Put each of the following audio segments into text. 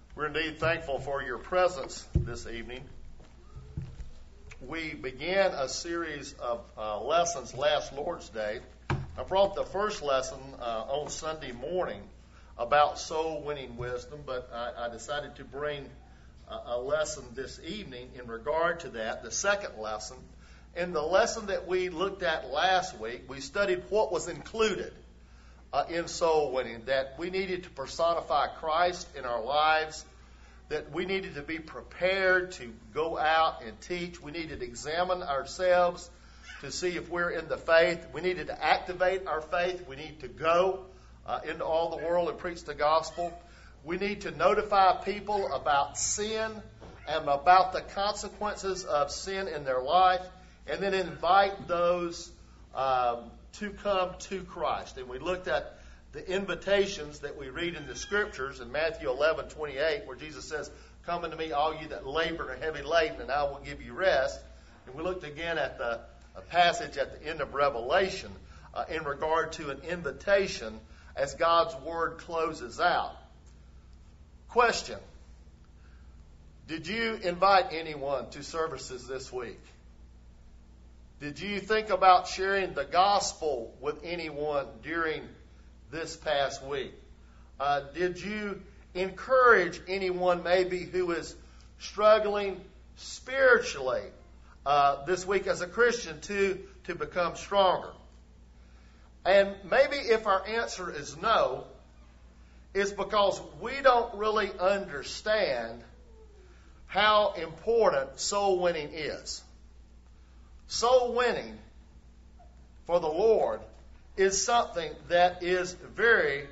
We're indeed thankful for your presence this evening. We began a series of lessons last Lord's Day. I brought the first lesson on Sunday morning about soul-winning wisdom, but I decided to bring a lesson this evening in regard to that, the second lesson. In the lesson that we looked at last week, we studied what was included in soul winning, that we needed to personify Christ in our lives, that we needed to be prepared to go out and teach. We needed to examine ourselves to see if we're in the faith. We needed to activate our faith. We need to go into all the world and preach the gospel. We need to notify people about sin and about the consequences of sin in their life, and then invite those to come to Christ. And we looked at the invitations that we read in the Scriptures in Matthew 11:28, where Jesus says, "Come unto me, all you that labor and are heavy laden, and I will give you rest." And we looked again at a passage at the end of Revelation in regard to an invitation as God's Word closes out. Question: did you invite anyone to services this week? Did you think about sharing the gospel with anyone during this past week? Did you encourage anyone maybe who is struggling spiritually this week as a Christian to become stronger? And maybe if our answer is no, it's because we don't really understand how important soul winning is. Soul winning for the Lord is something that is very,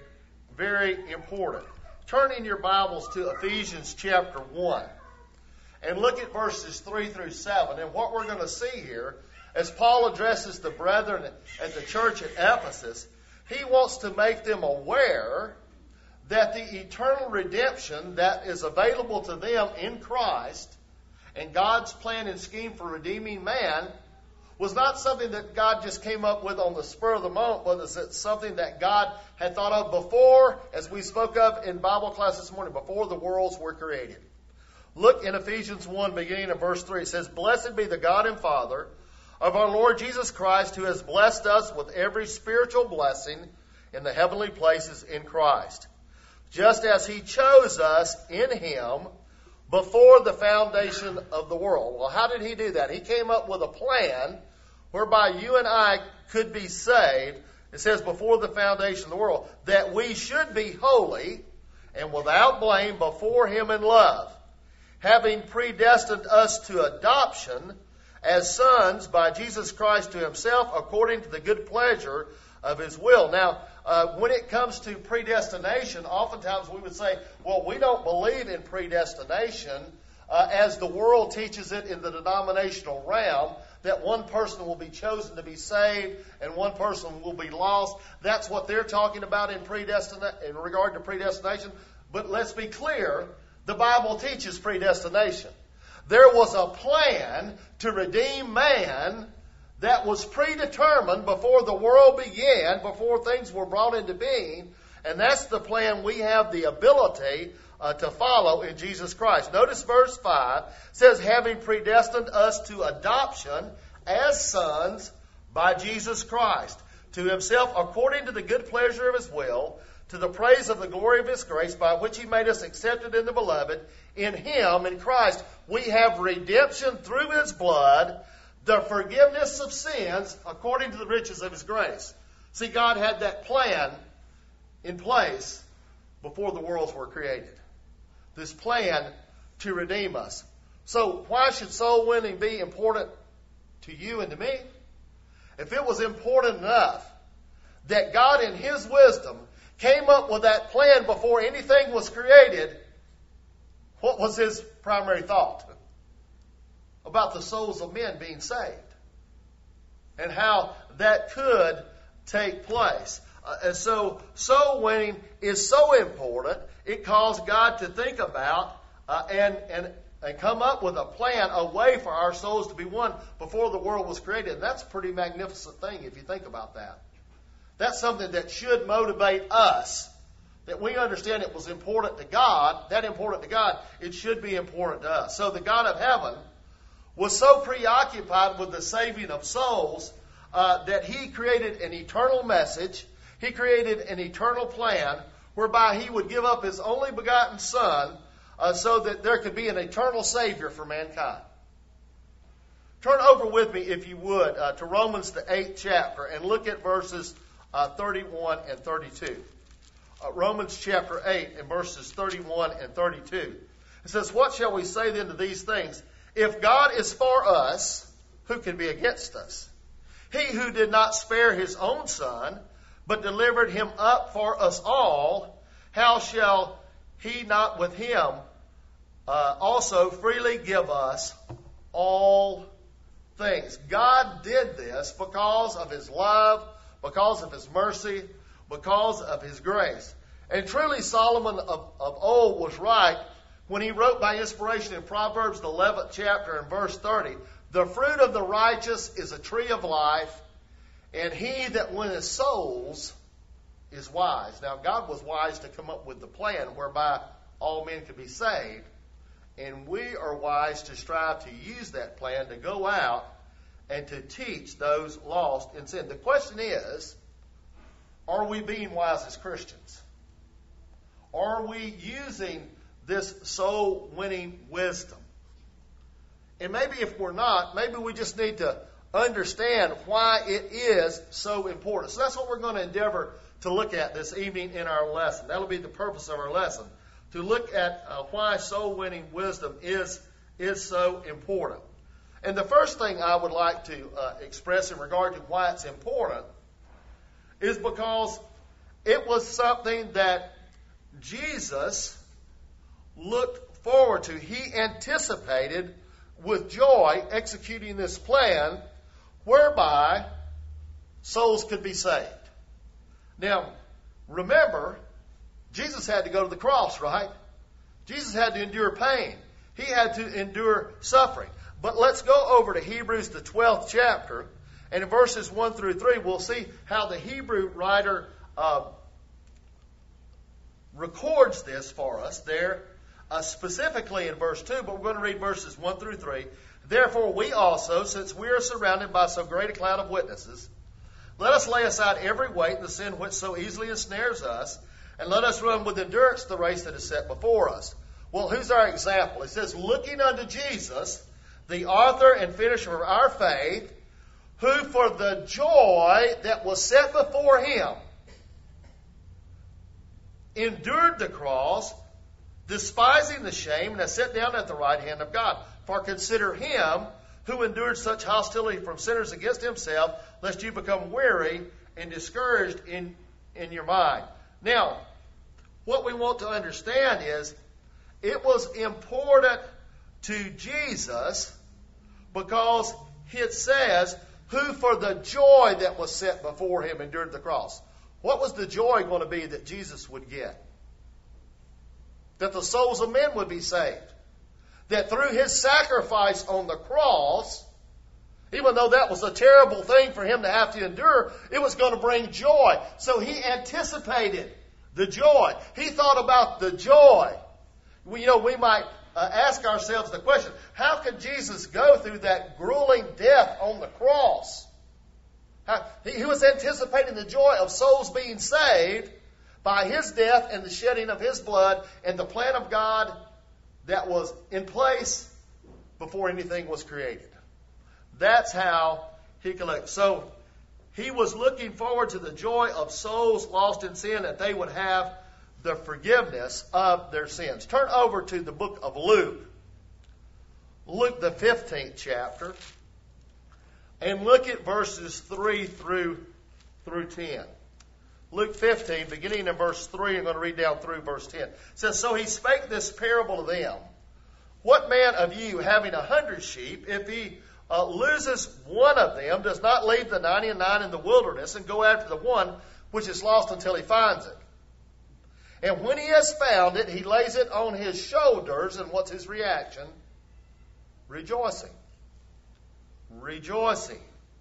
very important. Turn in your Bibles to Ephesians chapter 1 and look at verses 3 through 7. And what we're going to see here, as Paul addresses the brethren at the church at Ephesus, he wants to make them aware that the eternal redemption that is available to them in Christ and God's plan and scheme for redeeming man was not something that God just came up with on the spur of the moment, but it's something that God had thought of before, as we spoke of in Bible class this morning, before the worlds were created. Look in Ephesians 1, beginning of verse 3. It says, "Blessed be the God and Father of our Lord Jesus Christ, who has blessed us with every spiritual blessing in the heavenly places in Christ, just as He chose us in Him before the foundation of the world." Well, how did He do that? He came up with a plan whereby you and I could be saved. It says before the foundation of the world, that we should be holy and without blame before Him in love, having predestined us to adoption as sons by Jesus Christ to Himself, according to the good pleasure of His will. Now, when it comes to predestination, oftentimes we would say, well, we don't believe in predestination as the world teaches it in the denominational realm, that one person will be chosen to be saved and one person will be lost. That's what they're talking about in regard to predestination. But let's be clear, the Bible teaches predestination. There was a plan to redeem man that was predetermined before the world began, before things were brought into being, and that's the plan we have the ability to follow in Jesus Christ. Notice verse 5 says, "Having predestined us to adoption as sons by Jesus Christ, to Himself according to the good pleasure of His will, to the praise of the glory of His grace, by which He made us accepted in the Beloved. In Him, in Christ, we have redemption through His blood, the forgiveness of sins according to the riches of His grace." See, God had that plan in place before the worlds were created. This plan to redeem us. So why should soul winning be important to you and to me? If it was important enough that God in His wisdom came up with that plan before anything was created, what was His primary thought? About the souls of men being saved and how that could take place. And so soul winning is so important, it caused God to think about and come up with a plan, a way for our souls to be won before the world was created. And that's a pretty magnificent thing if you think about that. That's something that should motivate us that we understand it was important to God, it should be important to us. So the God of heaven was so preoccupied with the saving of souls that He created an eternal message. He created an eternal plan whereby He would give up His only begotten Son so that there could be an eternal Savior for mankind. Turn over with me, if you would, to Romans the 8th chapter and look at verses 31 and 32. Romans chapter 8 and verses 31 and 32. It says, "What shall we say then to these things? If God is for us, who can be against us? He who did not spare His own Son, but delivered Him up for us all, how shall He not with Him also freely give us all things?" God did this because of His love, because of His mercy, because of His grace. And truly Solomon of old was right when he wrote by inspiration in Proverbs the 11th chapter and verse 30, "The fruit of the righteous is a tree of life, and he that winneth souls is wise." Now God was wise to come up with the plan whereby all men could be saved, and we are wise to strive to use that plan to go out and to teach those lost in sin. The question is, are we being wise as Christians? Are we using this soul-winning wisdom? And maybe if we're not, maybe we just need to understand why it is so important. So that's what we're going to endeavor to look at this evening in our lesson. That'll be the purpose of our lesson, to look at why soul-winning wisdom is so important. And the first thing I would like to express in regard to why it's important is because it was something that Jesus looked forward to. He anticipated with joy executing this plan whereby souls could be saved. Now, remember, Jesus had to go to the cross, right? Jesus had to endure pain. He had to endure suffering. But let's go over to Hebrews, the 12th chapter, and in verses 1 through 3, we'll see how the Hebrew writer records this for us there, specifically in verse 2, but we're going to read verses 1 through 3. "Therefore we also, since we are surrounded by so great a cloud of witnesses, let us lay aside every weight and the sin which so easily ensnares us, and let us run with endurance the race that is set before us." Well, who's our example? It says, "Looking unto Jesus, the author and finisher of our faith, who for the joy that was set before Him endured the cross, despising the shame, and has sat down at the right hand of God. For consider Him who endured such hostility from sinners against Himself, lest you become weary and discouraged in your mind." Now, what we want to understand is it was important to Jesus because it says, "who for the joy that was set before Him endured the cross." What was the joy going to be that Jesus would get? That the souls of men would be saved. That through His sacrifice on the cross, even though that was a terrible thing for Him to have to endure, it was going to bring joy. So He anticipated the joy. He thought about the joy. We might ask ourselves the question, how could Jesus go through that grueling death on the cross? He was anticipating the joy of souls being saved by His death and the shedding of His blood and the plan of God that was in place before anything was created. That's how He collected. So He was looking forward to the joy of souls lost in sin, that they would have the forgiveness of their sins. Turn over to the book of Luke. Luke, the 15th chapter. And look at verses 3 through 10. Luke 15, beginning in verse 3, I'm going to read down through verse 10. It says, "So He spake this parable to them. What man of you, having 100 sheep, if he loses one of them, does not leave the 99 in the wilderness and go after the one which is lost until he finds it? And when he has found it, he lays it on his shoulders." And what's his reaction? Rejoicing. Rejoicing.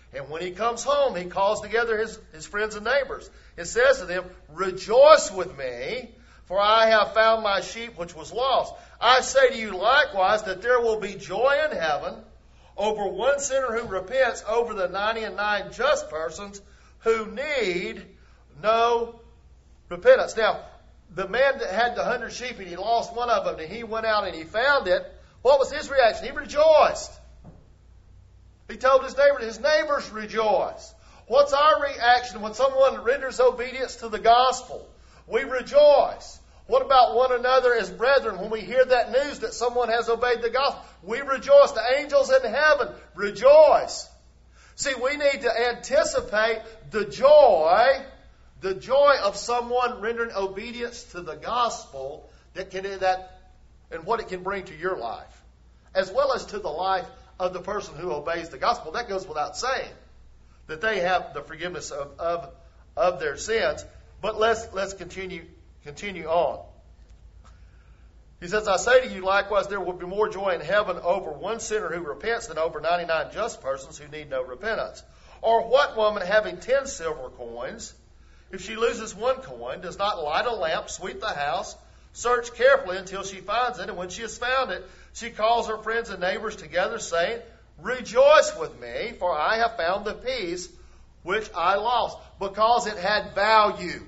And when he comes home, he calls together his friends and neighbors. It says to them, rejoice with me, for I have found my sheep which was lost. I say to you likewise that there will be joy in heaven over one sinner who repents over the 99 just persons who need no repentance. Now, the man that had the 100 sheep and he lost one of them and he went out and he found it, what was his reaction? He rejoiced. He told his neighbors rejoice. What's our reaction when someone renders obedience to the gospel? We rejoice. What about one another as brethren when we hear that news that someone has obeyed the gospel? We rejoice. The angels in heaven rejoice. See, we need to anticipate the joy of someone rendering obedience to the gospel and what it can bring to your life, as well as to the life of the person who obeys the gospel. That goes without saying, that they have the forgiveness of their sins. But let's continue on. He says, I say to you likewise, there will be more joy in heaven over one sinner who repents than over 99 just persons who need no repentance. Or what woman having 10 silver coins, if she loses one coin, does not light a lamp, sweep the house, search carefully until she finds it, and when she has found it, she calls her friends and neighbors together, saying, rejoice with me, for I have found the piece which I lost, because it had value.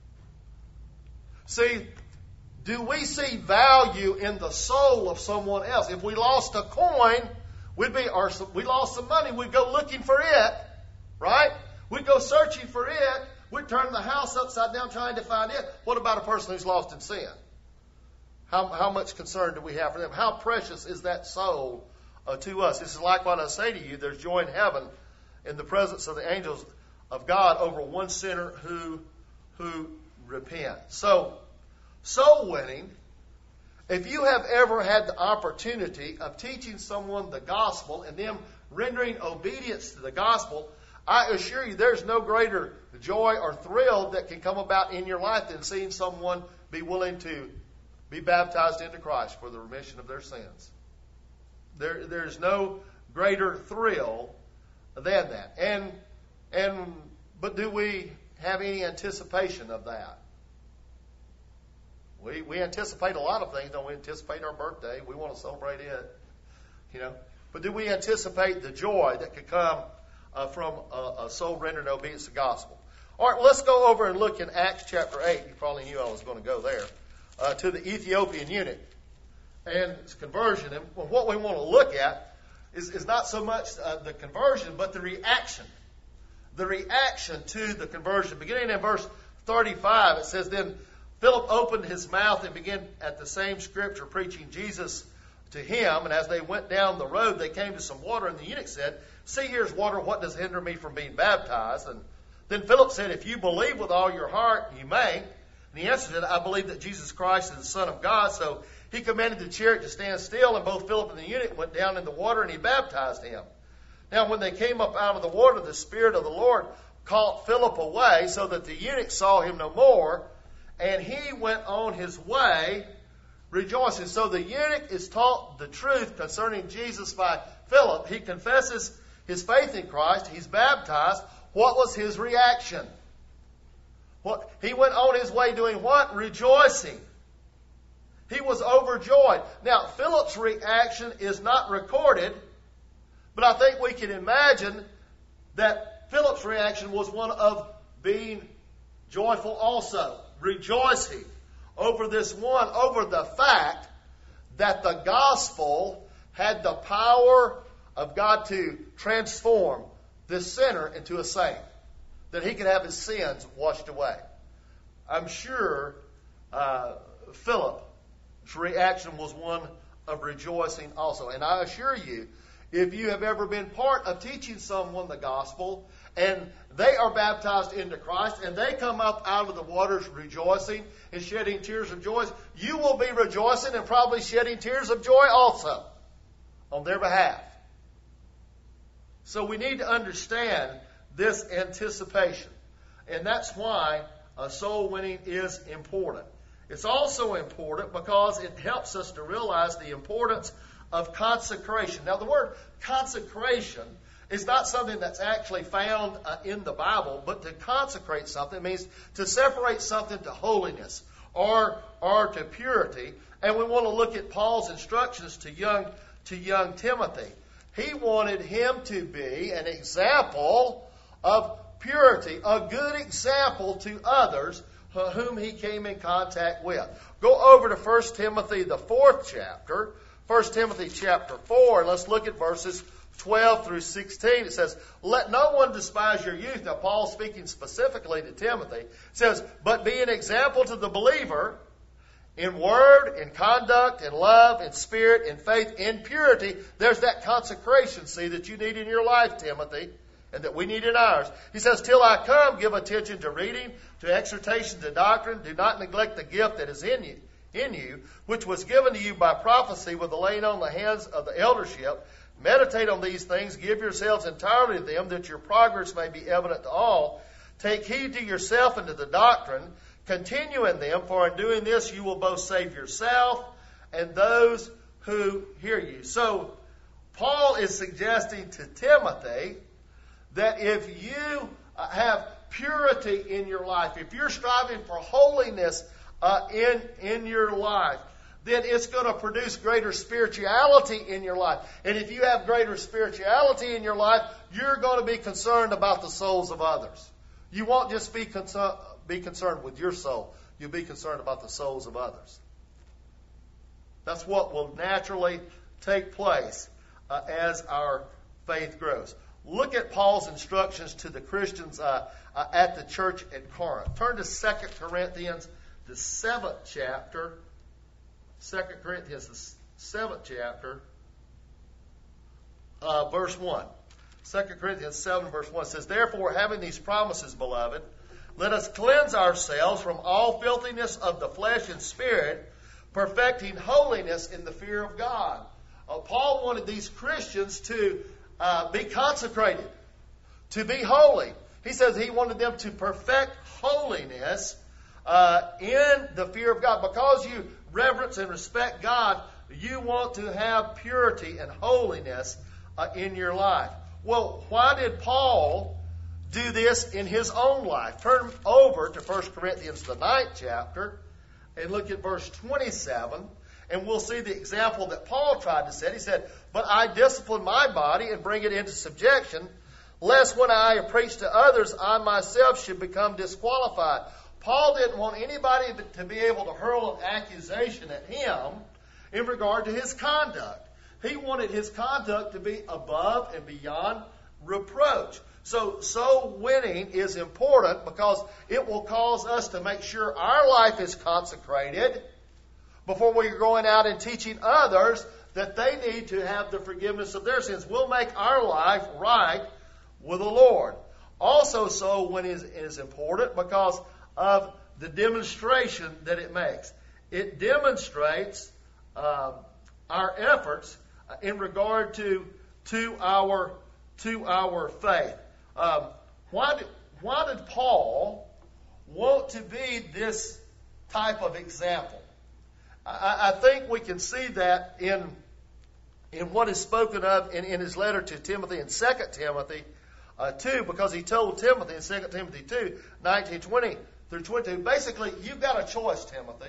See, do we see value in the soul of someone else? If we lost a coin, we lost some money, we'd go looking for it, right? We'd go searching for it. We'd turn the house upside down trying to find it. What about a person who's lost in sin? How much concern do we have for them? How precious is that soul to us? This is like what I say to you. There's joy in heaven in the presence of the angels of God over one sinner who repents. So, soul winning, if you have ever had the opportunity of teaching someone the gospel and them rendering obedience to the gospel, I assure you there's no greater joy or thrill that can come about in your life than seeing someone be willing to be baptized into Christ for the remission of their sins. There's no greater thrill than that. But do we have any anticipation of that? We anticipate a lot of things, don't we? Anticipate our birthday. We want to celebrate it, But do we anticipate the joy that could come from a soul rendering obedience to the gospel? All right, let's go over and look in Acts chapter 8. You probably knew I was going to go there. To the Ethiopian eunuch and his conversion. And what we want to look at is not so much the conversion, but the reaction. The reaction to the conversion. Beginning in verse 35, it says, Then Philip opened his mouth and began at the same scripture preaching Jesus to him. And as they went down the road, they came to some water. And the eunuch said, See, here's water. What does hinder me from being baptized? And then Philip said, If you believe with all your heart, you may. And he answered, I believe that Jesus Christ is the Son of God. So he commanded the chariot to stand still, and both Philip and the eunuch went down in the water, and he baptized him. Now when they came up out of the water, the Spirit of the Lord caught Philip away, so that the eunuch saw him no more, and he went on his way rejoicing. So the eunuch is taught the truth concerning Jesus by Philip. He confesses his faith in Christ. He's baptized. What was his reaction? He went on his way doing what? Rejoicing. He was overjoyed. Now, Philip's reaction is not recorded, but I think we can imagine that Philip's reaction was one of being joyful also, rejoicing over the fact that the gospel had the power of God to transform this sinner into a saint, that he could have his sins washed away. I'm sure Philip's reaction was one of rejoicing also. And I assure you, if you have ever been part of teaching someone the gospel and they are baptized into Christ and they come up out of the waters rejoicing and shedding tears of joy, you will be rejoicing and probably shedding tears of joy also on their behalf. So we need to understand this anticipation. And that's why soul winning is important. It's also important because it helps us to realize the importance of consecration. Now, the word consecration is not something that's actually found in the Bible, but to consecrate something means to separate something to holiness or to purity. And we want to look at Paul's instructions to young Timothy. He wanted him to be an example of purity, a good example to others whom he came in contact with. Go over to 1 Timothy, the 4th chapter, 1 Timothy chapter 4, and let's look at verses 12 through 16. It says, let no one despise your youth. Now, Paul speaking specifically to Timothy, says, but be an example to the believer in word, in conduct, in love, in spirit, in faith, in purity. There's that consecration, see, that you need in your life, Timothy, and that we need in ours. He says, till I come, give attention to reading, to exhortation, to doctrine. Do not neglect the gift that is in you, which was given to you by prophecy with the laying on the hands of the eldership. Meditate on these things. Give yourselves entirely to them, that your progress may be evident to all. Take heed to yourself and to the doctrine. Continue in them, for in doing this you will both save yourself and those who hear you. So, Paul is suggesting to Timothy that if you have purity in your life, if you're striving for holiness in your life, then it's going to produce greater spirituality in your life. And if you have greater spirituality in your life, you're going to be concerned about the souls of others. You won't just be concerned with your soul. You'll be concerned about the souls of others. That's what will naturally take place as our faith grows. Look at Paul's instructions to the Christians at the church at Corinth. Turn to 2 Corinthians, the 7th chapter. 2 Corinthians, the 7th chapter, verse 1. 2 Corinthians 7, verse 1 says, therefore, having these promises, beloved, let us cleanse ourselves from all filthiness of the flesh and spirit, perfecting holiness in the fear of God. Paul wanted these Christians to be consecrated, to be holy. He says he wanted them to perfect holiness in the fear of God. Because you reverence and respect God, you want to have purity and holiness in your life. Well, why did Paul do this in his own life? Turn over to 1 Corinthians, the 9th chapter, and look at verse 27, and we'll see the example that Paul tried to set. He said, but I discipline my body and bring it into subjection, lest when I preach to others, I myself should become disqualified. Paul didn't want anybody to be able to hurl an accusation at him in regard to his conduct. He wanted his conduct to be above and beyond reproach. So soul winning is important because it will cause us to make sure our life is consecrated before we're going out and teaching others that they need to have the forgiveness of their sins. We'll make our life right with the Lord. Also, soul winning is important because of the demonstration that it makes. It demonstrates our efforts in regard to our faith. Why did Paul want to be this type of example? I think we can see that in what is spoken of in his letter to Timothy in 2 Timothy 2, because he told Timothy in 2 Timothy 2, 19, 20 through 22, basically, you've got a choice, Timothy.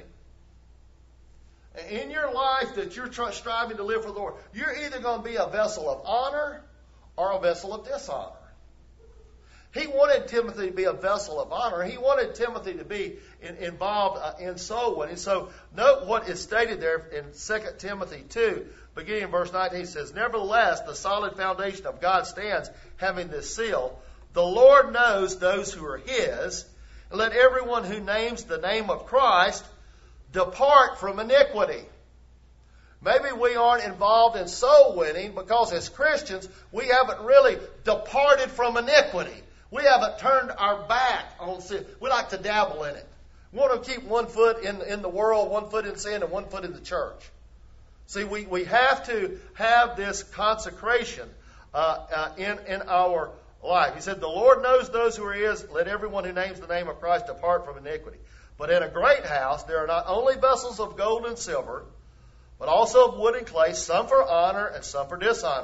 In your life that you're striving to live for the Lord, you're either going to be a vessel of honor or a vessel of dishonor. He wanted Timothy to be a vessel of honor. He wanted Timothy to be involved in soul winning. So note what is stated there in 2 Timothy 2, beginning in verse 19. He says, nevertheless, the solid foundation of God stands, having this seal. The Lord knows those who are his. And let everyone who names the name of Christ depart from iniquity. Maybe we aren't involved in soul winning because as Christians, we haven't really departed from iniquity. We haven't turned our back on sin. We like to dabble in it. We want to keep one foot in the world, one foot in sin, and one foot in the church. See, we have to have this consecration in our life. He said, the Lord knows those who are his. Let everyone who names the name of Christ depart from iniquity. But in a great house there are not only vessels of gold and silver, but also of wood and clay, some for honor and some for dishonor.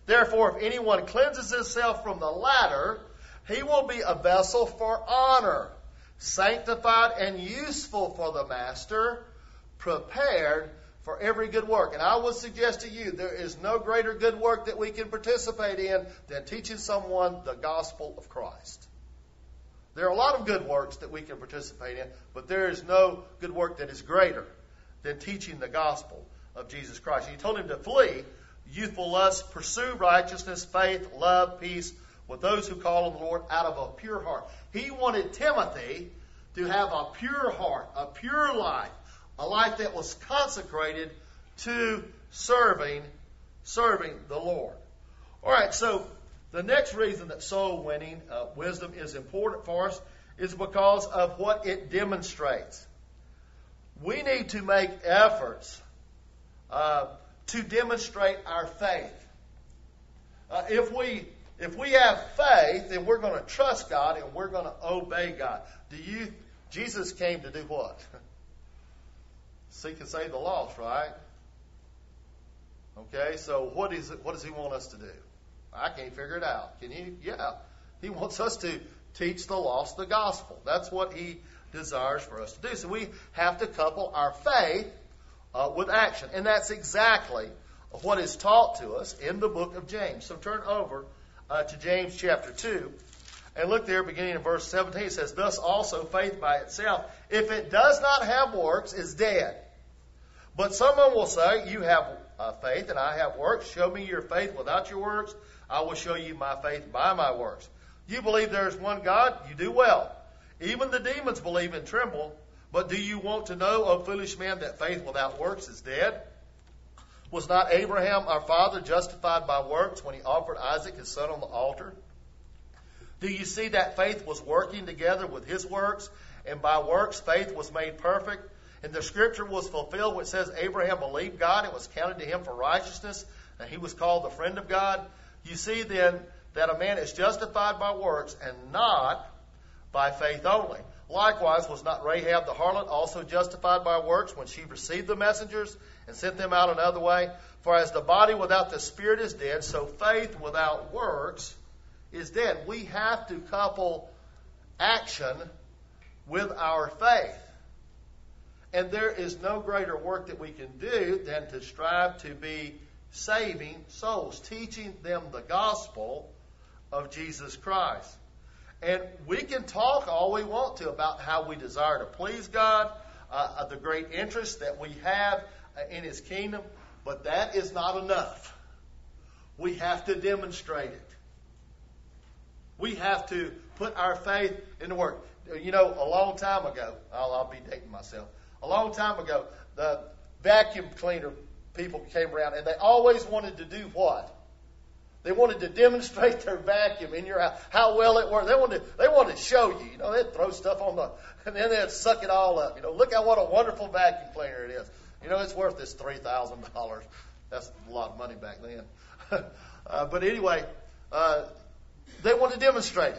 Therefore, if anyone cleanses himself from the latter, he will be a vessel for honor, sanctified and useful for the master, prepared for every good work. And I would suggest to you, there is no greater good work that we can participate in than teaching someone the gospel of Christ. There are a lot of good works that we can participate in, but there is no good work that is greater than teaching the gospel of Jesus Christ. He told him to flee youthful lust, pursue righteousness, faith, love, peace with those who call on the Lord out of a pure heart. He wanted Timothy to have a pure heart, a pure life, a life that was consecrated to serving the Lord. All right, so the next reason that soul winning wisdom is important for us is because of what it demonstrates. We need to make efforts to demonstrate our faith. If we have faith, then we're going to trust God and we're going to obey God. Jesus came to do what? Seek and save the lost, right? Okay, so what does he want us to do? I can't figure it out. Can you? Yeah. He wants us to teach the lost the gospel. That's what he desires for us to do. So we have to couple our faith with action. And that's exactly what is taught to us in the book of James. So turn over to James chapter 2 and look there beginning in verse 17. It says, thus also faith by itself, if it does not have works, is dead. But someone will say, you have faith and I have works. Show me your faith without your works. I will show you my faith by my works. You believe there is one God? You do well. Even the demons believe and tremble. But do you want to know, O foolish man, that faith without works is dead? Was not Abraham our father justified by works when he offered Isaac his son on the altar? Do you see that faith was working together with his works, and by works faith was made perfect? And the scripture was fulfilled which says Abraham believed God, and it was counted to him for righteousness, and he was called the friend of God. You see then that a man is justified by works and not by faith only. Likewise, was not Rahab the harlot also justified by works when she received the messengers and sent them out another way? For as the body without the spirit is dead, so faith without works is dead. We have to couple action with our faith. And there is no greater work that we can do than to strive to be saving souls, teaching them the gospel of Jesus Christ. And we can talk all we want to about how we desire to please God, the great interest that we have in His kingdom, but that is not enough. We have to demonstrate it. We have to put our faith into work. You know, a long time ago, I'll be dating myself. A long time ago, the vacuum cleaner people came around, and they always wanted to do what? They wanted to demonstrate their vacuum in your house, how well it worked. They wanted to show you. You know, they'd throw stuff on and then they'd suck it all up. You know, look at what a wonderful vacuum cleaner it is. You know, it's worth this $3,000. That's a lot of money back then. But anyway, they want to demonstrate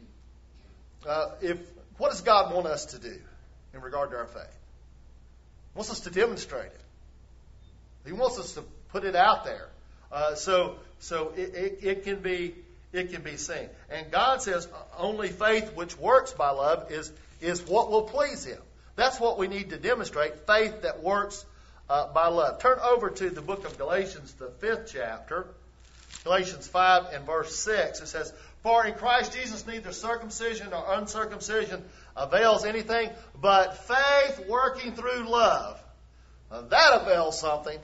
it. What does God want us to do in regard to our faith? He wants us to demonstrate it. He wants us to put it out there. So it can be seen. And God says only faith which works by love is what will please Him. That's what we need to demonstrate, faith that works by love. Turn over to the book of Galatians, the 5th chapter. Galatians 5 and verse 6. It says, for in Christ Jesus neither circumcision nor uncircumcision avails anything, but faith working through love. Now that avails something.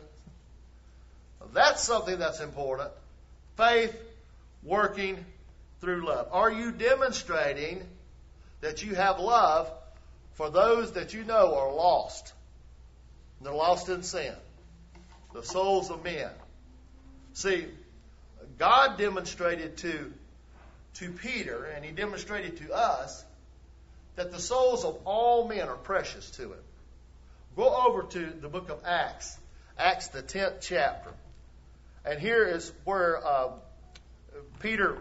That's something that's important. Faith working through love. Are you demonstrating that you have love for those that you know are lost? They're lost in sin. The souls of men. See, God demonstrated to Peter, and He demonstrated to us, that the souls of all men are precious to Him. Go over to the book of Acts. Acts, the 10th chapter. And here is where Peter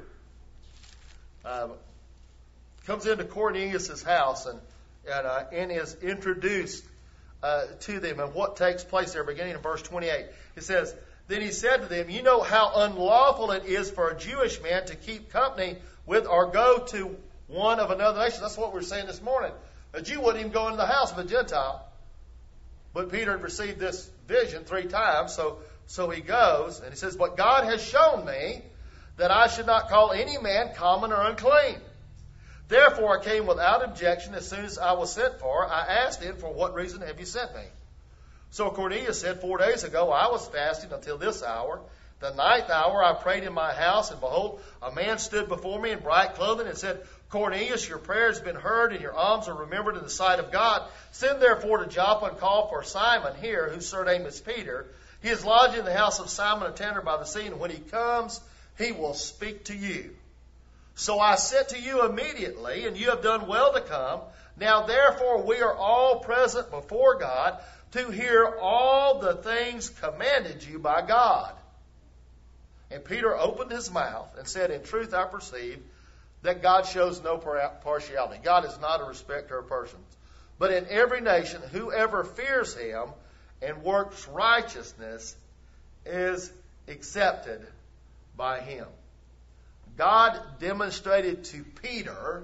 comes into Cornelius' house and is introduced to them. And what takes place there, beginning in verse 28. It says, Then he said to them, you know how unlawful it is for a Jewish man to keep company with or go to one of another nation. That's what we were saying this morning. A Jew wouldn't even go into the house of a Gentile. But Peter had received this vision 3 times, so he goes, and he says, but God has shown me that I should not call any man common or unclean. Therefore I came without objection as soon as I was sent for. I asked him, for what reason have you sent me? So Cornelius said, 4 days ago I was fasting until this hour. The 9th hour I prayed in my house, and behold, a man stood before me in bright clothing and said, Cornelius, your prayer has been heard, and your alms are remembered in the sight of God. Send therefore to Joppa and call for Simon here, whose surname is Peter. He is lodged in the house of Simon, a tanner by the sea, and when he comes, he will speak to you. So I sent to you immediately, and you have done well to come. Now therefore we are all present before God to hear all the things commanded you by God. And Peter opened his mouth and said, in truth I perceive that God shows no partiality. God is not a respecter of persons. But in every nation, whoever fears him and works righteousness is accepted by him. God demonstrated to Peter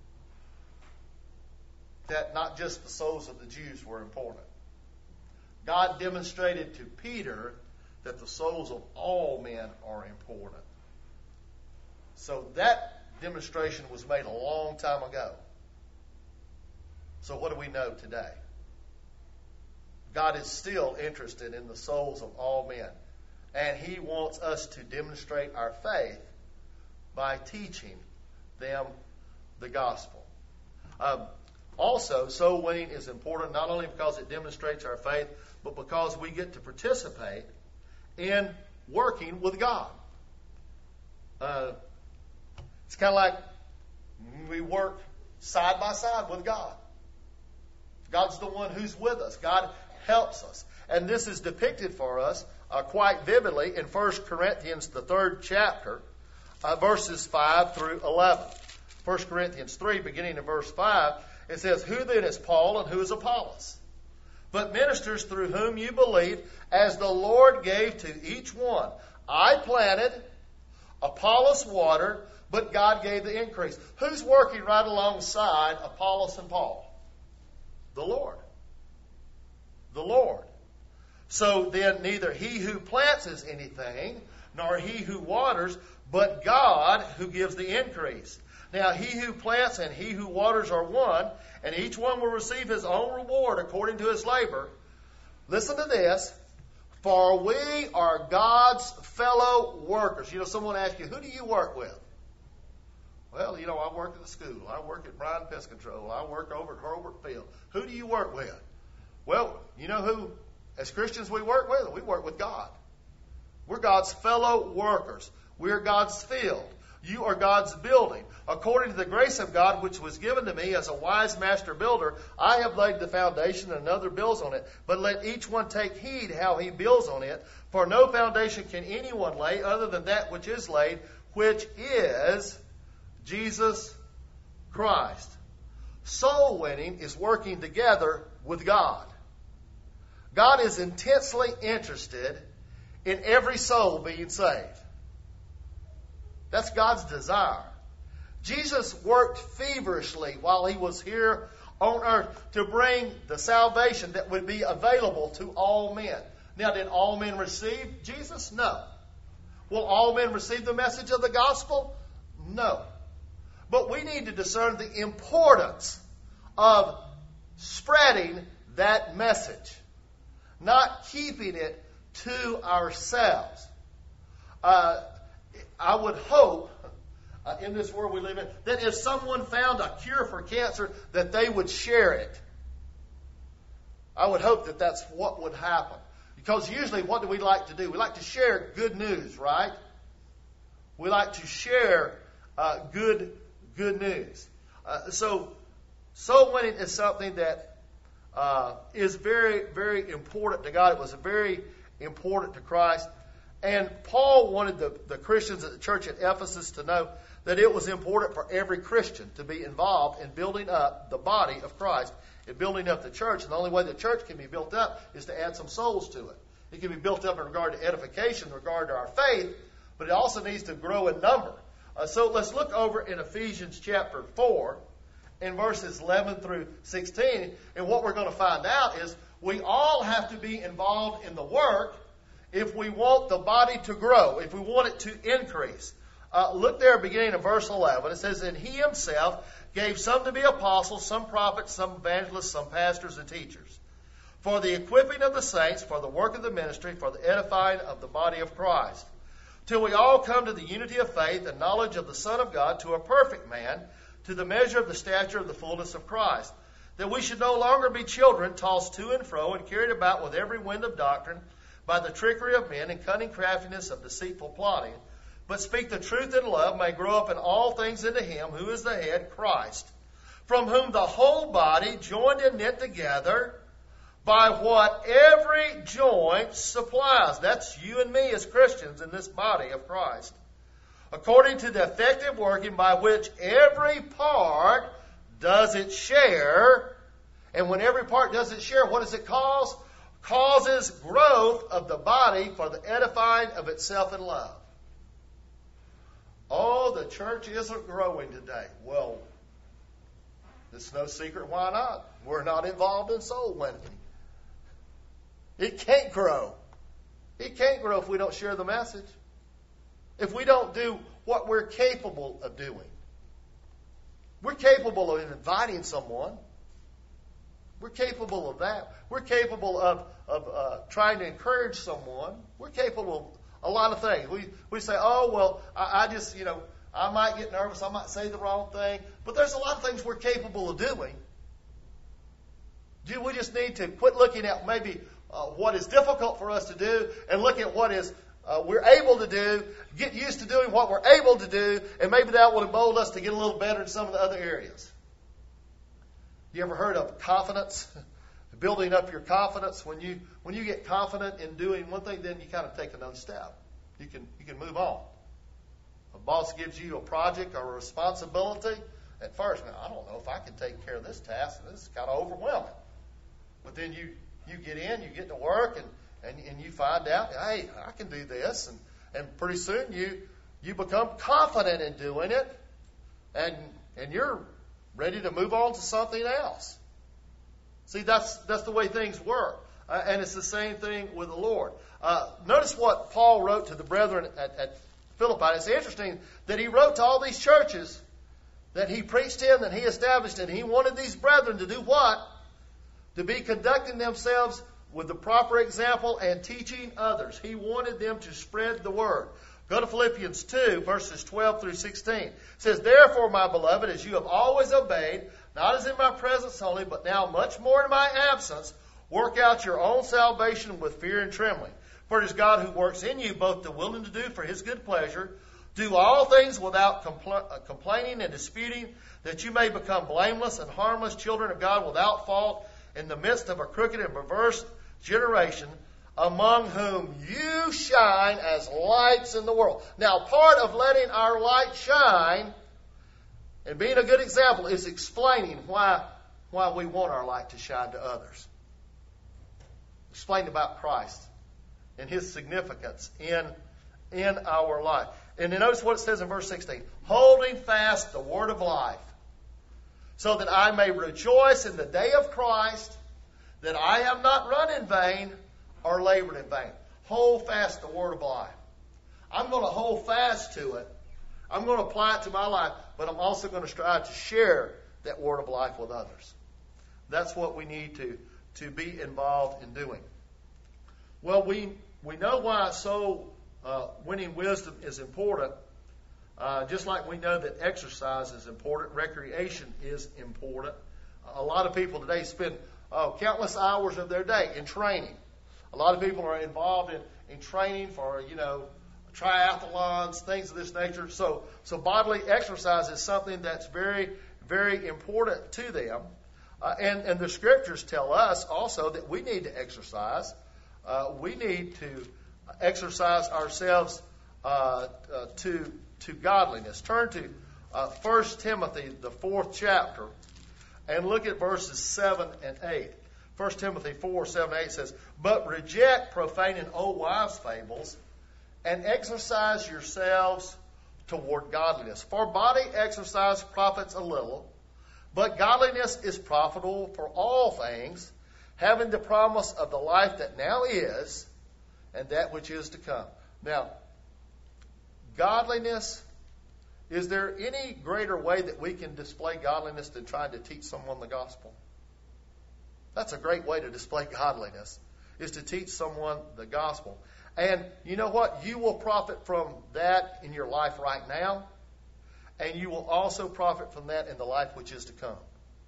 that not just the souls of the Jews were important. God demonstrated to Peter that the souls of all men are important. So that demonstration was made a long time ago. So what do we know today? God is still interested in the souls of all men. And he wants us to demonstrate our faith by teaching them the gospel. Also, soul winning is important not only because it demonstrates our faith, but because we get to participate in working with God. It's kind of like we work side by side with God. God's the one who's with us. God helps us. And this is depicted for us quite vividly in 1 Corinthians, the 3rd chapter, verses 5 through 11. 1 Corinthians 3, beginning in verse 5, it says, who then is Paul and who is Apollos? But ministers through whom you believe, as the Lord gave to each one. I planted, Apollos watered, but God gave the increase. Who's working right alongside Apollos and Paul? The Lord. The Lord. So then neither he who plants is anything, nor he who waters, but God who gives the increase. Now he who plants and he who waters are one, and each one will receive his own reward according to his labor. Listen to this. For we are God's fellow workers. You know, someone asks you, who do you work with? Well, I work at the school. I work at Bryan Pest Control. I work over at Hurlburt Field. Who do you work with? Well, you know who, as Christians, we work with? We work with God. We're God's fellow workers. We're God's field. You are God's building. According to the grace of God, which was given to me as a wise master builder, I have laid the foundation and another builds on it. But let each one take heed how he builds on it. For no foundation can anyone lay other than that which is laid, which is Jesus Christ. Soul winning is working together with God. God is intensely interested in every soul being saved. That's God's desire. Jesus worked feverishly while he was here on earth to bring the salvation that would be available to all men. Now, did all men receive Jesus? No. Will all men receive the message of the gospel? No. But we need to discern the importance of spreading that message, not keeping it to ourselves. I would hope, in this world we live in, that if someone found a cure for cancer, that they would share it. I would hope that that's what would happen. Because usually what do we like to do? We like to share good news, right? We like to share good news. So soul winning is something that is very, very important to God. It was very important to Christ. And Paul wanted the Christians at the church at Ephesus to know that it was important for every Christian to be involved in building up the body of Christ and building up the church. And the only way the church can be built up is to add some souls to it. It can be built up in regard to edification, in regard to our faith, but it also needs to grow in number. So let's look over in Ephesians chapter 4 in verses 11 through 16. And what we're going to find out is we all have to be involved in the work if we want the body to grow, if we want it to increase. Look there beginning of verse 11. It says, "And he himself gave some to be apostles, some prophets, some evangelists, some pastors and teachers, for the equipping of the saints, for the work of the ministry, for the edifying of the body of Christ, till we all come to the unity of faith and knowledge of the Son of God, to a perfect man, to the measure of the stature of the fullness of Christ, that we should no longer be children, tossed to and fro and carried about with every wind of doctrine, by the trickery of men and cunning craftiness of deceitful plotting, but speak the truth in love, may grow up in all things into him who is the head, Christ, from whom the whole body, joined and knit together by what every joint supplies." That's you and me as Christians in this body of Christ. "According to the effective working by which every part does its share." And when every part does its share, what does it cause? Causes growth of the body for the edifying of itself in love. Oh, the church isn't growing today. Well, it's no secret why not. We're not involved in soul winning. It can't grow. It can't grow if we don't share the message. If we don't do what we're capable of doing. We're capable of inviting someone. We're capable of that. We're capable of trying to encourage someone. We're capable of a lot of things. We say, oh, well, I just, I might get nervous. I might say the wrong thing. But there's a lot of things we're capable of doing. We just need to quit looking at maybe what is difficult for us to do and look at what is we're able to do, get used to doing what we're able to do, and maybe that will embolden us to get a little better in some of the other areas. You ever heard of confidence? Building up your confidence. When you get confident in doing one thing, then you kind of take another step. You can move on. A boss gives you a project or a responsibility. At first, now, I don't know if I can take care of this task. This is kind of overwhelming. But then you get in, you get to work, and you find out, hey, I can do this. And pretty soon you become confident in doing it, and you're ready to move on to something else. See, that's the way things work. And it's the same thing with the Lord. Notice what Paul wrote to the brethren at Philippi. It's interesting that he wrote to all these churches that he preached in, that he established, and he wanted these brethren to do what? To be conducting themselves with the proper example and teaching others. He wanted them to spread the word. Go to Philippians 2, verses 12 through 16. It says, "Therefore, my beloved, as you have always obeyed, not as in my presence only, but now much more in my absence, work out your own salvation with fear and trembling. For it is God who works in you both to will and to do for his good pleasure. Do all things without complaining and disputing, that you may become blameless and harmless children of God without fault in the midst of a crooked and perverse generation, among whom you shine as lights in the world." Now, part of letting our light shine and being a good example is explaining why we want our light to shine to others. Explain about Christ and his significance in our life. And then notice what it says in verse 16. "Holding fast the word of life, so that I may rejoice in the day of Christ, that I have not run in vain or labored in vain." Hold fast the word of life. I'm going to hold fast to it. I'm going to apply it to my life, but I'm also going to strive to share that word of life with others. That's what we need to be involved in doing. Well, we know why soul winning wisdom is important. Just like we know that exercise is important, recreation is important. A lot of people today spend countless hours of their day in training. A lot of people are involved in training for, triathlons, things of this nature. So bodily exercise is something that's very, very important to them. And the scriptures tell us also that we need to exercise. We need to exercise ourselves to godliness. Turn to 1 Timothy, the 4th chapter, and look at verses 7 and 8. 1 Timothy 4:7-8 says, "But reject profane and old wives' fables, and exercise yourselves toward godliness. For body exercise profits a little, but godliness is profitable for all things, having the promise of the life that now is and that which is to come." Now, godliness, is there any greater way that we can display godliness than trying to teach someone the gospel? That's a great way to display godliness, is to teach someone the gospel. And you know what? You will profit from that in your life right now, and you will also profit from that in the life which is to come.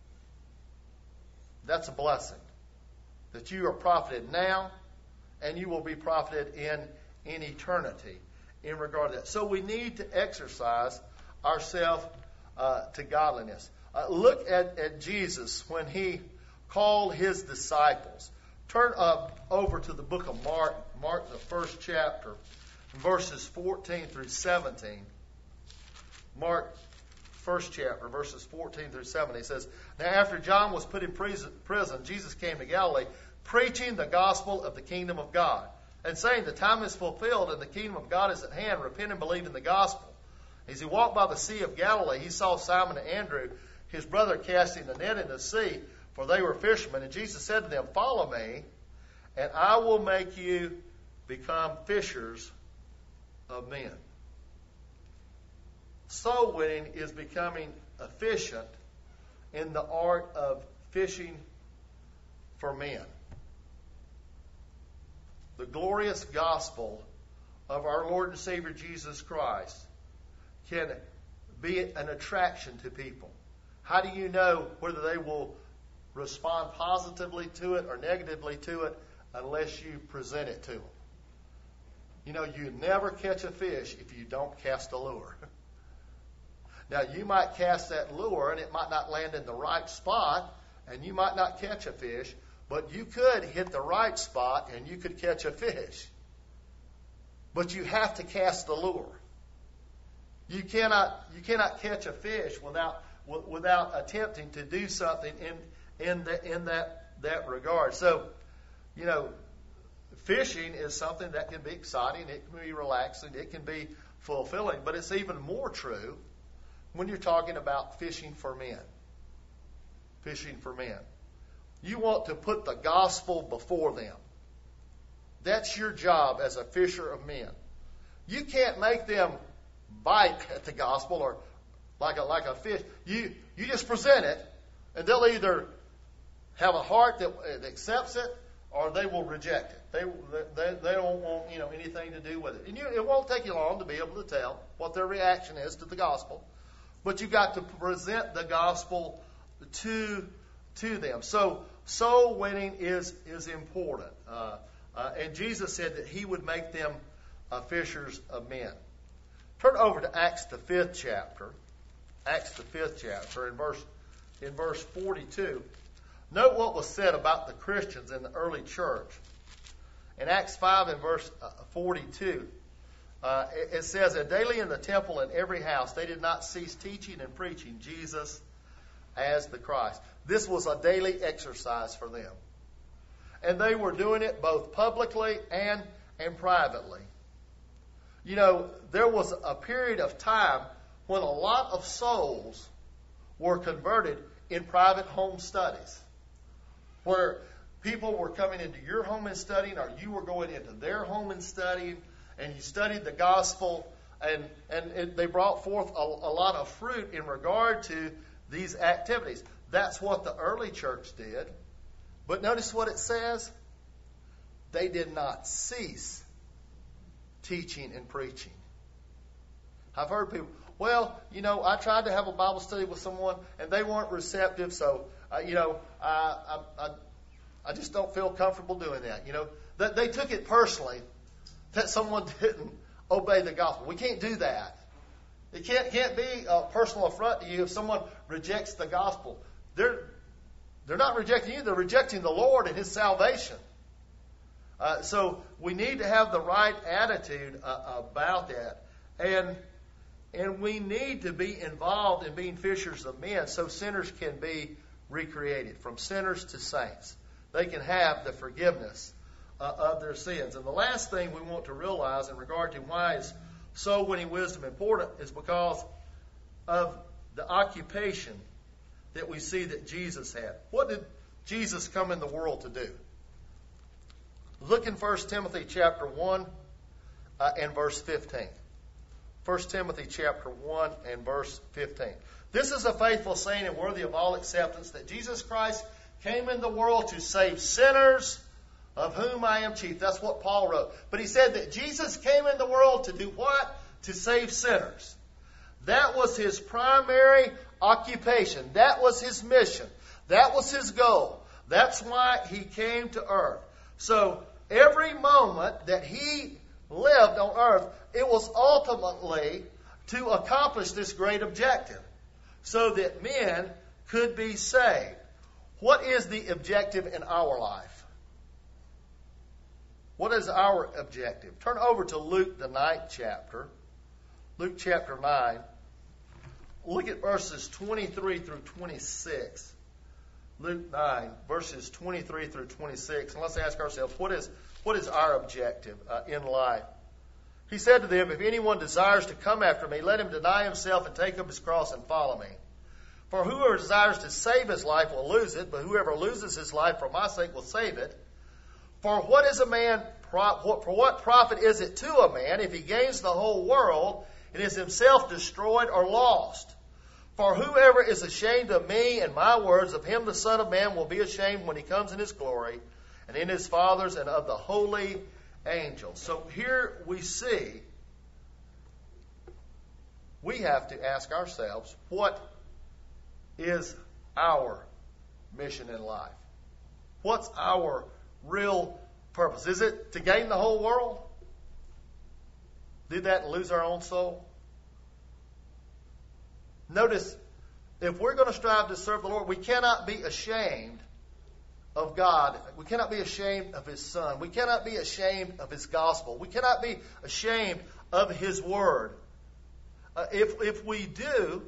That's a blessing, that you are profited now, and you will be profited in eternity in regard to that. So we need to exercise ourselves to godliness. Look at Jesus when he called his disciples. Turn over to the book of Mark, the first chapter, verses 14 through 17. Mark, first chapter, verses 14 through 17. He says, "Now after John was put in prison, Jesus came to Galilee, preaching the gospel of the kingdom of God, and saying, the time is fulfilled and the kingdom of God is at hand. Repent and believe in the gospel. As he walked by the Sea of Galilee, he saw Simon and Andrew, his brother, casting the net into the sea, for they were fishermen. And Jesus said to them, Follow me, and I will make you become fishers of men." Soul winning is becoming efficient in the art of fishing for men. The glorious gospel of our Lord and Savior Jesus Christ can be an attraction to people. How do you know whether they will respond positively to it or negatively to it unless you present it to them? You know, you never catch a fish if you don't cast a lure. Now, you might cast that lure and it might not land in the right spot and you might not catch a fish, but you could hit the right spot and you could catch a fish. But you have to cast the lure. You cannot catch a fish without attempting to do something in that regard. So, you know, fishing is something that can be exciting, it can be relaxing, it can be fulfilling, but it's even more true when you're talking about fishing for men. Fishing for men. You want to put the gospel before them. That's your job as a fisher of men. You can't make them bite at the gospel or like a fish. You just present it, and they'll either have a heart that accepts it or they will reject it. They don't want anything to do with it. And it won't take you long to be able to tell what their reaction is to the gospel. But you've got to present the gospel to them. So soul winning is important. And Jesus said that he would make them fishers of men. Turn over to Acts the 5th chapter. Acts the 5th chapter in verse 42. Note what was said about the Christians in the early church. In Acts 5 and verse 42, it says, "And daily in the temple and every house they did not cease teaching and preaching Jesus as the Christ." This was a daily exercise for them. And they were doing it both publicly and privately. You know, there was a period of time when a lot of souls were converted in private home studies, where people were coming into your home and studying, or you were going into their home and studying, and you studied the gospel, and they brought forth a lot of fruit in regard to these activities. That's what the early church did. But notice what it says. They did not cease teaching and preaching. I've heard people, well, I tried to have a Bible study with someone and they weren't receptive, so, I just don't feel comfortable doing that. They took it personally that someone didn't obey the gospel. We can't do that. It can't be a personal affront to you if someone rejects the gospel. They're not rejecting you, they're rejecting the Lord and His salvation. So we need to have the right attitude about that. And we need to be involved in being fishers of men so sinners can be recreated from sinners to saints. they can have the forgiveness of their sins. And the last thing we want to realize in regard to why is soul winning wisdom important is because of the occupation that we see that Jesus had. What did Jesus come in the world to do? Look in 1 Timothy chapter 1 and verse 15. 1 Timothy chapter 1 and verse 15. This is a faithful saying and worthy of all acceptance, that Jesus Christ came in the world to save sinners, of whom I am chief. That's what Paul wrote. But he said that Jesus came in the world to do what? To save sinners. That was his primary occupation. That was his mission. That was his goal. That's why he came to earth. So every moment that he lived on earth, it was ultimately to accomplish this great objective, so that men could be saved. What is the objective in our life? What is our objective? Turn over to Luke, the 9th chapter. Luke chapter 9. Look at verses 23 through 26. Luke 9, verses 23 through 26. And let's ask ourselves, what is our objective in life? He said to them, if anyone desires to come after me, let him deny himself and take up his cross and follow me. For whoever desires to save his life will lose it, but whoever loses his life for my sake will save it. For what profit is it to a man if he gains the whole world and is himself destroyed or lost? For whoever is ashamed of me and my words, of him the Son of Man will be ashamed when he comes in his glory, and in his Father's and of the holy angels. So here we see, we have to ask ourselves, what is our mission in life? What's our real purpose? Is it to gain the whole world? Do that and lose our own soul? Notice, if we're going to strive to serve the Lord, we cannot be ashamed of God. We cannot be ashamed of His Son. We cannot be ashamed of His gospel. We cannot be ashamed of His word. If we do,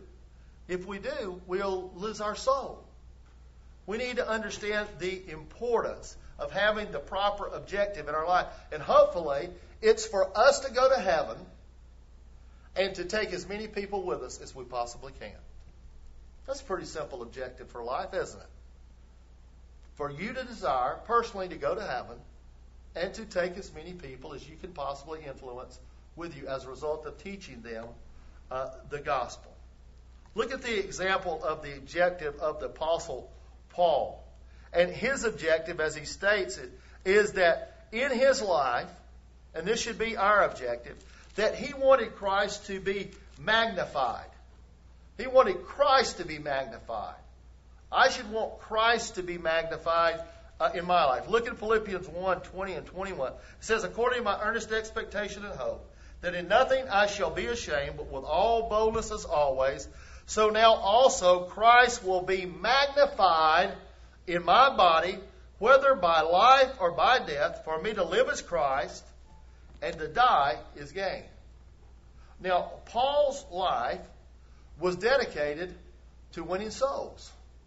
we'll lose our soul. We need to understand the importance of having the proper objective in our life. And hopefully, it's for us to go to heaven and to take as many people with us as we possibly can. That's a pretty simple objective for life, isn't it? For you to desire personally to go to heaven and to take as many people as you can possibly influence with you as a result of teaching them the gospel. Look at the example of the objective of the Apostle Paul. And his objective, as he states it, is that in his life, and this should be our objective, that he wanted Christ to be magnified. He wanted Christ to be magnified. I should want Christ to be magnified in my life. Look at Philippians 1, 20 and 21. It says, according to my earnest expectation and hope, that in nothing I shall be ashamed, but with all boldness as always, so now also Christ will be magnified in my body, whether by life or by death. For me to live is Christ, and to die is gain. Now, Paul's life was dedicated to winning souls.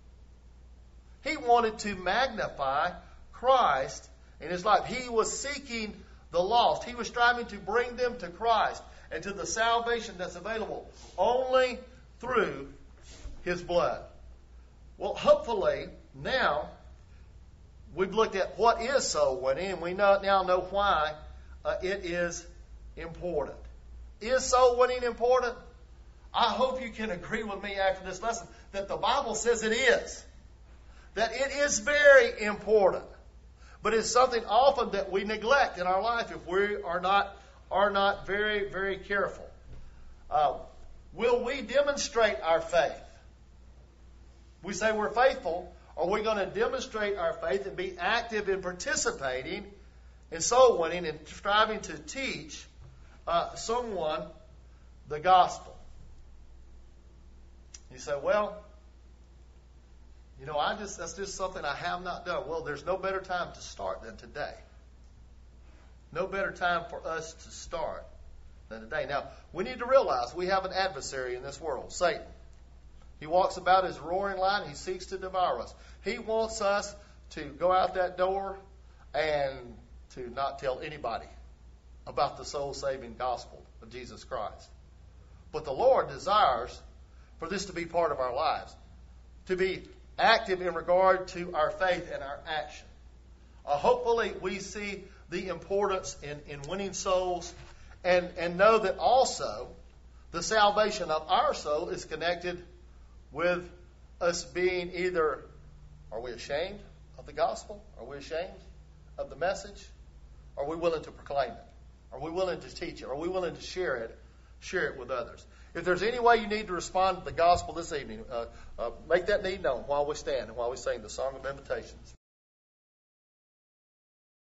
He wanted to magnify Christ in his life. He was seeking the lost. He was striving to bring them to Christ and to the salvation that's available only through his blood. Well, hopefully, now we've looked at what is soul winning, and we now know why it is important. Is soul winning important? I hope you can agree with me after this lesson that the Bible says it is. That it is very important. But it's something often that we neglect in our life if we are not very, very careful. Will we demonstrate our faith? We say we're faithful. Are we going to demonstrate our faith and be active in participating in soul winning and striving to teach someone the gospel? You say, well, that's just something I have not done. Well, there's no better time to start than today. No better time for us to start than today. Now, we need to realize we have an adversary in this world, Satan. He walks about as a roaring lion. He seeks to devour us. He wants us to go out that door and to not tell anybody about the soul-saving gospel of Jesus Christ. But the Lord desires for this to be part of our lives, to be active in regard to our faith and our action. Hopefully we see the importance in winning souls and know that also the salvation of our soul is connected with us being either, are we ashamed of the gospel? Are we ashamed of the message? Are we willing to proclaim it? Are we willing to teach it? Are we willing to share it with others? If there's any way you need to respond to the gospel this evening, make that need known while we stand and while we sing the Song of Invitations.